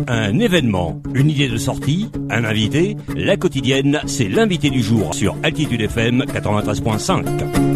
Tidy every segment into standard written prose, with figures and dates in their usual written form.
Un événement, une idée de sortie, un invité, la quotidienne, c'est l'invité du jour sur Altitude FM 93.5.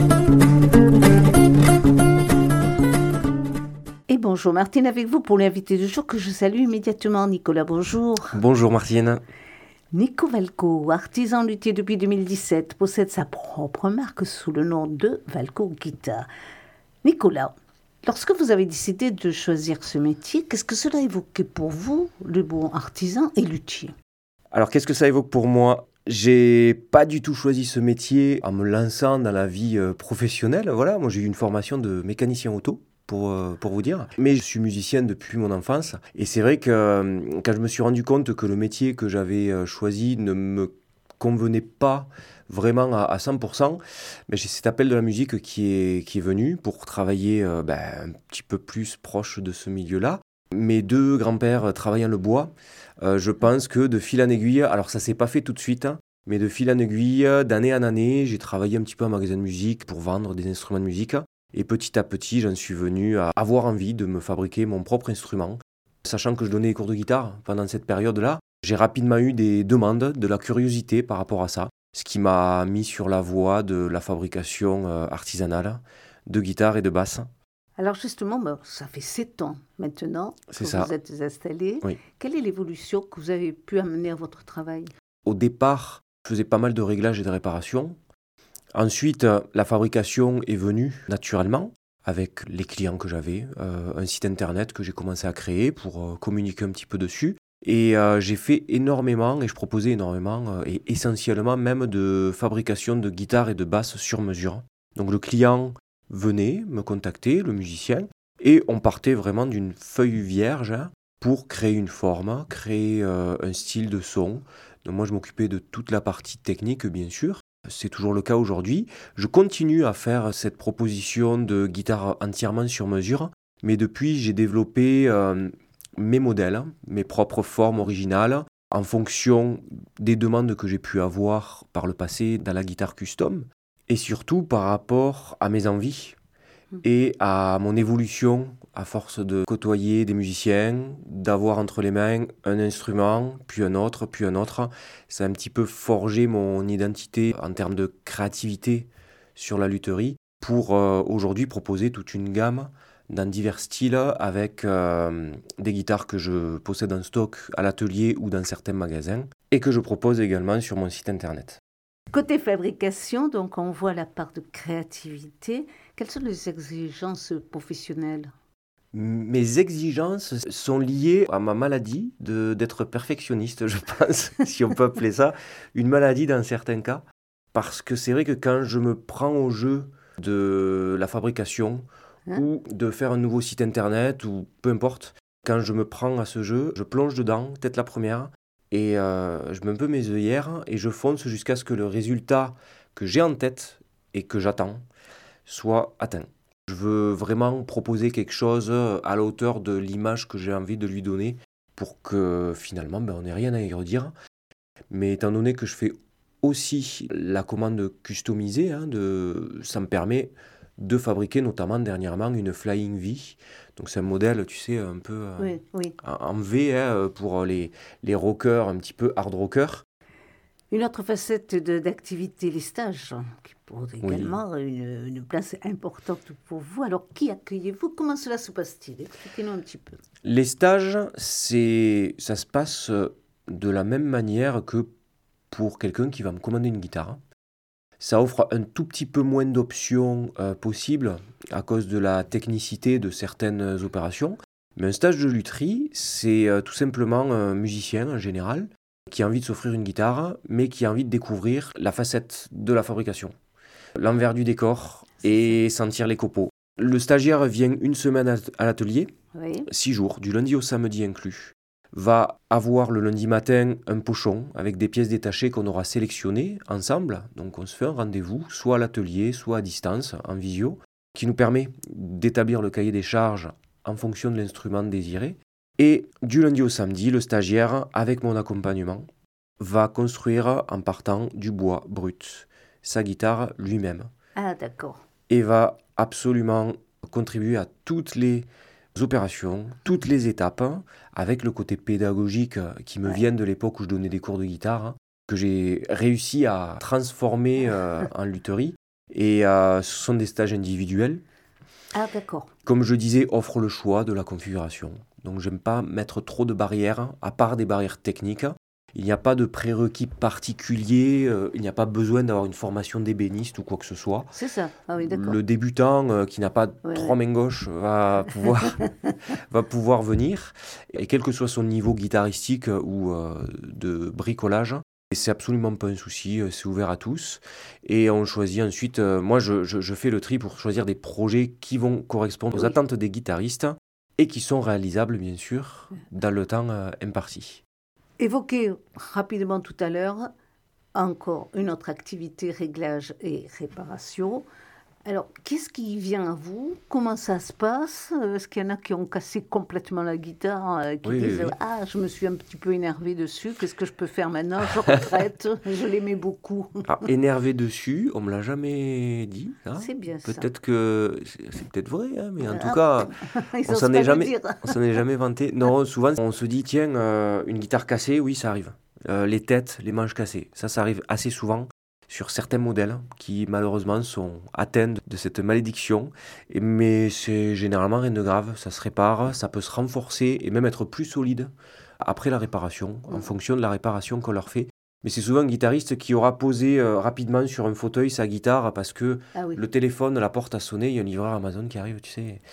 Et bonjour Martine, avec vous pour l'invité du jour que je salue immédiatement. Nicolas, bonjour. Bonjour Martine. Nico Valco, artisan luthier depuis 2017, possède sa propre marque sous le nom de Valco Guitare. Nicolas, lorsque vous avez décidé de choisir ce métier, qu'est-ce que cela évoquait pour vous, le bon artisan et luthier? Alors qu'est-ce que ça évoque pour moi ? J'ai pas du tout choisi ce métier en me lançant dans la vie professionnelle. Voilà, moi j'ai eu une formation de mécanicien auto. Pour vous dire. Mais je suis musicien depuis mon enfance. Et c'est vrai que quand je me suis rendu compte que le métier que j'avais choisi ne me convenait pas vraiment à 100%, mais j'ai cet appel de la musique qui est venu pour travailler un petit peu plus proche de ce milieu-là. Mes deux grands-pères travaillant le bois. Je pense que de fil en aiguille, alors ça s'est pas fait tout de suite, hein, mais de fil en aiguille, d'année en année, j'ai travaillé un petit peu en magasin de musique pour vendre des instruments de musique. Et petit à petit, j'en suis venu à avoir envie de me fabriquer mon propre instrument. Sachant que je donnais des cours de guitare pendant cette période-là, j'ai rapidement eu des demandes, de la curiosité par rapport à ça, ce qui m'a mis sur la voie de la fabrication artisanale de guitare et de basse. Alors justement, ça fait 7 ans maintenant que vous êtes installé. Oui. Quelle est l'évolution que vous avez pu amener à votre travail? Au départ, je faisais pas mal de réglages et de réparations. Ensuite, la fabrication est venue naturellement avec les clients que j'avais, un site internet que j'ai commencé à créer pour communiquer un petit peu dessus. Et j'ai fait énormément, et je proposais énormément, et essentiellement même de fabrication de guitares et de basses sur mesure. Donc le client venait me contacter, le musicien, et on partait vraiment d'une feuille vierge pour créer une forme, créer un style de son. Donc moi je m'occupais de toute la partie technique bien sûr. C'est toujours le cas aujourd'hui. Je continue à faire cette proposition de guitare entièrement sur mesure, mais depuis, j'ai développé mes modèles, mes propres formes originales, en fonction des demandes que j'ai pu avoir par le passé dans la guitare custom, et surtout par rapport à mes envies et à mon évolution à force de côtoyer des musiciens, d'avoir entre les mains un instrument, puis un autre, puis un autre. Ça a un petit peu forgé mon identité en termes de créativité sur la lutherie pour aujourd'hui proposer toute une gamme dans divers styles avec des guitares que je possède en stock à l'atelier ou dans certains magasins et que je propose également sur mon site internet. Côté fabrication, donc on voit la part de créativité. Quelles sont les exigences professionnelles? Mes exigences sont liées à ma maladie d'être perfectionniste, je pense, si on peut appeler ça, une maladie dans certains cas. Parce que c'est vrai que quand je me prends au jeu de la fabrication ou de faire un nouveau site internet ou peu importe, quand je me prends à ce jeu, je plonge dedans, tête la première, et je mets un peu mes œillères et je fonce jusqu'à ce que le résultat que j'ai en tête et que j'attends soit atteint. Je veux vraiment proposer quelque chose à la hauteur de l'image que j'ai envie de lui donner pour que finalement on n'ait rien à y redire. Mais étant donné que je fais aussi la commande customisée, ça me permet de fabriquer notamment dernièrement une Flying V. Donc c'est un modèle, tu sais, un peu en V pour les rockers, un petit peu hard rockers. Une autre facette d'activité, les stages, qui posent également une place importante pour vous. Alors, qui accueillez-vous? Comment cela se passe-t-il? Expliquez-nous un petit peu. Les stages, ça se passe de la même manière que pour quelqu'un qui va me commander une guitare. Ça offre un tout petit peu moins d'options possibles à cause de la technicité de certaines opérations. Mais un stage de lutherie, c'est tout simplement un musicien en général qui a envie de s'offrir une guitare, mais qui a envie de découvrir la facette de la fabrication, l'envers du décor et sentir les copeaux. Le stagiaire vient une semaine à l'atelier, 6 jours, du lundi au samedi inclus. Va avoir le lundi matin un pochon avec des pièces détachées qu'on aura sélectionnées ensemble. Donc on se fait un rendez-vous, soit à l'atelier, soit à distance, en visio, qui nous permet d'établir le cahier des charges en fonction de l'instrument désiré. Et du lundi au samedi, le stagiaire, avec mon accompagnement, va construire en partant du bois brut sa guitare lui-même. Ah, d'accord. Et va absolument contribuer à toutes les opérations, toutes les étapes, avec le côté pédagogique qui me vient de l'époque où je donnais des cours de guitare, que j'ai réussi à transformer en lutherie. Et ce sont des stages individuels. Ah, d'accord. Comme je disais, offre le choix de la configuration. Donc j'aime pas mettre trop de barrières, à part des barrières techniques. Il n'y a pas de prérequis particulier, il n'y a pas besoin d'avoir une formation d'ébéniste ou quoi que ce soit. C'est ça. Ah oui, d'accord. Le débutant qui n'a pas trois mains gauches va pouvoir venir. Et quel que soit son niveau guitaristique ou de bricolage, et c'est absolument pas un souci, c'est ouvert à tous. Et on choisit ensuite, moi je fais le tri pour choisir des projets qui vont correspondre aux attentes des guitaristes et qui sont réalisables bien sûr dans le temps imparti. Évoqué rapidement tout à l'heure, encore une autre activité, réglage et réparation. Alors, qu'est-ce qui vient à vous? Comment ça se passe? Est-ce qu'il y en a qui ont cassé complètement la guitare, qui disent « Ah, je me suis un petit peu énervé dessus, qu'est-ce que je peux faire maintenant? Je retraite, je l'aimais beaucoup. » Alors, énervé dessus, on ne me l'a jamais dit. Hein. C'est bien ça. Peut-être que c'est peut-être vrai, hein, mais en tout cas, on s'en est jamais vanté. Non, souvent, on se dit, tiens, une guitare cassée, oui, ça arrive. Les têtes, les manches cassées, ça arrive assez souvent sur certains modèles qui malheureusement sont atteints de cette malédiction. Mais c'est généralement rien de grave, ça se répare, ça peut se renforcer et même être plus solide après la réparation, en fonction de la réparation qu'on leur fait. Mais c'est souvent un guitariste qui aura posé rapidement sur un fauteuil sa guitare parce que le téléphone, la porte a sonné, il y a un livreur Amazon qui arrive, tu sais.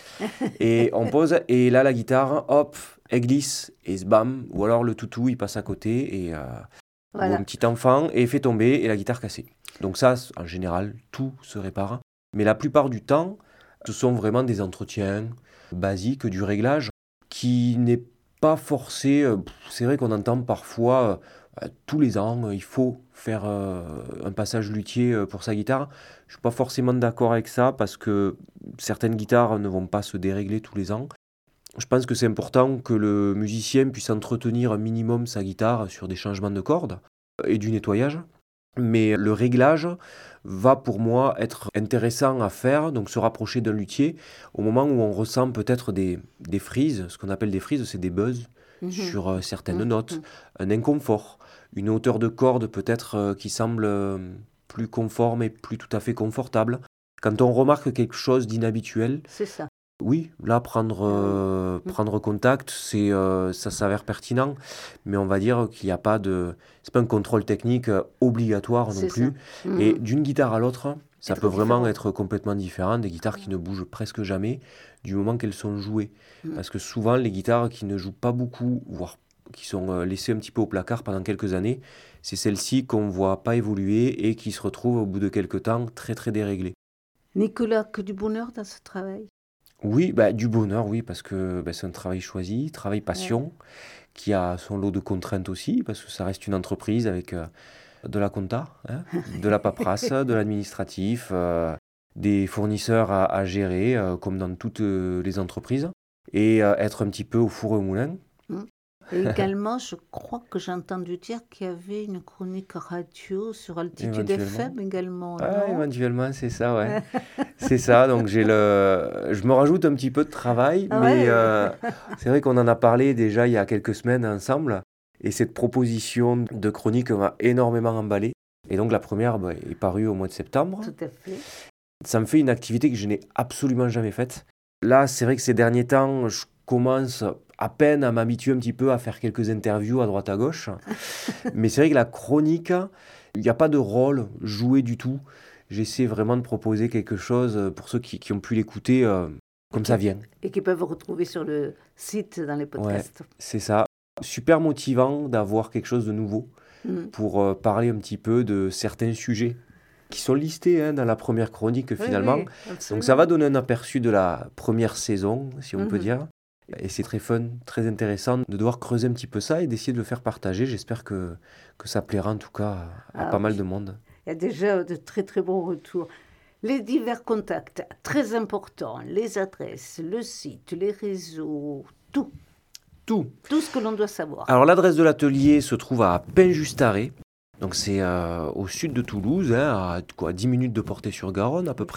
Et on pose, et là la guitare, hop, elle glisse, et bam, ou alors le toutou, il passe à côté, et... ou un petit enfant, et fait tomber, et la guitare cassée. Donc ça, en général, tout se répare. Mais la plupart du temps, ce sont vraiment des entretiens basiques, du réglage, qui n'est pas forcé. C'est vrai qu'on entend parfois, tous les ans, il faut faire un passage luthier pour sa guitare. Je ne suis pas forcément d'accord avec ça, parce que certaines guitares ne vont pas se dérégler tous les ans. Je pense que c'est important que le musicien puisse entretenir un minimum sa guitare sur des changements de cordes et du nettoyage. Mais le réglage va pour moi être intéressant à faire, donc se rapprocher d'un luthier au moment où on ressent peut-être des frises. Ce qu'on appelle des frises, c'est des buzz sur certaines notes, un inconfort, une hauteur de corde peut-être qui semble plus conforme et plus tout à fait confortable. Quand on remarque quelque chose d'inhabituel, c'est ça. Oui, là, prendre contact, ça s'avère pertinent, mais on va dire qu'il n'y a pas de... C'est pas un contrôle technique obligatoire non plus. Et d'une guitare à l'autre, ça peut vraiment être complètement différent. Des guitares qui ne bougent presque jamais du moment qu'elles sont jouées. Parce que souvent, les guitares qui ne jouent pas beaucoup, voire qui sont laissées un petit peu au placard pendant quelques années, c'est celles-ci qu'on ne voit pas évoluer et qui se retrouvent au bout de quelques temps très très déréglées. Nicolas, que du bonheur dans ce travail? Oui, du bonheur, oui, parce que c'est un travail choisi, travail passion, qui a son lot de contraintes aussi, parce que ça reste une entreprise avec de la compta, de la paperasse, de l'administratif, des fournisseurs à gérer, comme dans toutes les entreprises, et être un petit peu au four et au moulin. Et également, je crois que j'ai entendu dire qu'il y avait une chronique radio sur Altitude FM également. Ah, éventuellement, c'est ça, ouais. C'est ça, donc je me rajoute un petit peu de travail, mais c'est vrai qu'on en a parlé déjà il y a quelques semaines ensemble, et cette proposition de chronique m'a énormément emballé. Et donc la première est parue au mois de septembre. Tout à fait. Ça me fait une activité que je n'ai absolument jamais faite. Là, c'est vrai que ces derniers temps, je commence à peine à m'habituer un petit peu à faire quelques interviews à droite à gauche. Mais c'est vrai que la chronique, il n'y a pas de rôle joué du tout. J'essaie vraiment de proposer quelque chose pour ceux qui ont pu l'écouter comme ça vient. Et qui peuvent retrouver sur le site dans les podcasts. Ouais, c'est ça. Super motivant d'avoir quelque chose de nouveau pour parler un petit peu de certains sujets qui sont listés dans la première chronique finalement. Oui, donc ça va donner un aperçu de la première saison, si on peut dire. Et c'est très fun, très intéressant de devoir creuser un petit peu ça et d'essayer de le faire partager. J'espère que ça plaira en tout cas à pas mal de monde. Il y a déjà de très très bons retours. Les divers contacts, très importants, les adresses, le site, les réseaux, tout. Tout ce que l'on doit savoir. Alors l'adresse de l'atelier se trouve à Pin-Justaré. Donc c'est au sud de Toulouse, à 10 minutes de Portet-sur-Garonne à peu près.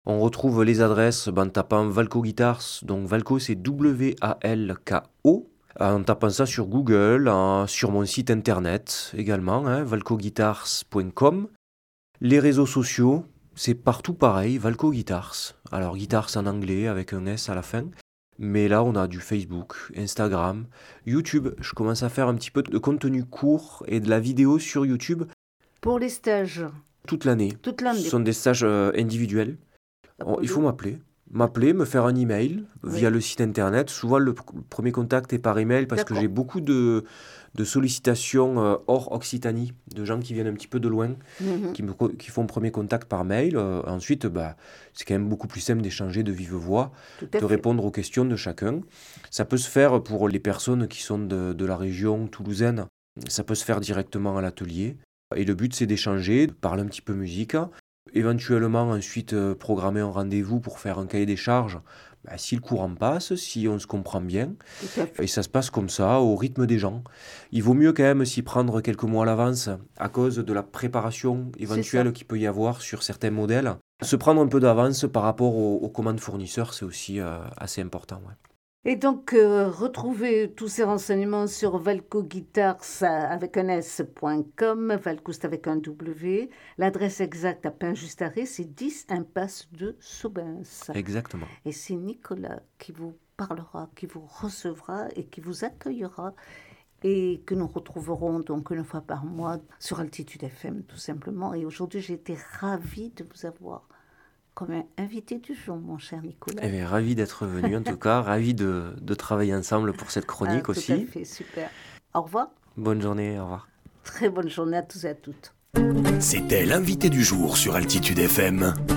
On retrouve les adresses en tapant Valco Guitars, donc Valco c'est W-A-L-K-O, en tapant ça sur Google, sur mon site internet également, valcoguitars.com. Les réseaux sociaux, c'est partout pareil, Valco Guitars. Alors Guitars en anglais avec un S à la fin. Mais là, on a du Facebook, Instagram, YouTube. Je commence à faire un petit peu de contenu court et de la vidéo sur YouTube. Pour les stages? Toute l'année. Toute l'année. Ce sont des stages individuels. Il faut m'appeler, me faire un email via le site internet. Souvent, le premier contact est par email parce que j'ai beaucoup de sollicitations hors Occitanie, de gens qui viennent un petit peu de loin, qui font premier contact par mail. Ensuite, c'est quand même beaucoup plus simple d'échanger de vive voix, de répondre aux questions de chacun. Ça peut se faire pour les personnes qui sont de la région toulousaine. Ça peut se faire directement à l'atelier. Et le but, c'est d'échanger, de parler un petit peu musique. Éventuellement, ensuite, programmer un rendez-vous pour faire un cahier des charges, si le courant passe, si on se comprend bien. Et ça se passe comme ça, au rythme des gens. Il vaut mieux quand même s'y prendre quelques mois à l'avance, à cause de la préparation éventuelle qu'il peut y avoir sur certains modèles. Se prendre un peu d'avance par rapport aux commandes fournisseurs, c'est aussi assez important. Ouais. Et donc, retrouvez tous ces renseignements sur valcoguitars avec un S.com, Valcoust avec un W. L'adresse exacte à Pain-Juste-Arrêt, c'est 10 impasse de Soubens. Exactement. Et c'est Nicolas qui vous parlera, qui vous recevra et qui vous accueillera et que nous retrouverons donc une fois par mois sur Altitude FM, tout simplement. Et aujourd'hui, j'ai été ravie de vous avoir comme invité du jour, mon cher Nicolas. Eh bien, ravi d'être venu, en tout cas. Ravi de travailler ensemble pour cette chronique aussi. Tout à fait, super. Au revoir. Bonne journée, au revoir. Très bonne journée à tous et à toutes. C'était l'invité du jour sur Altitude FM.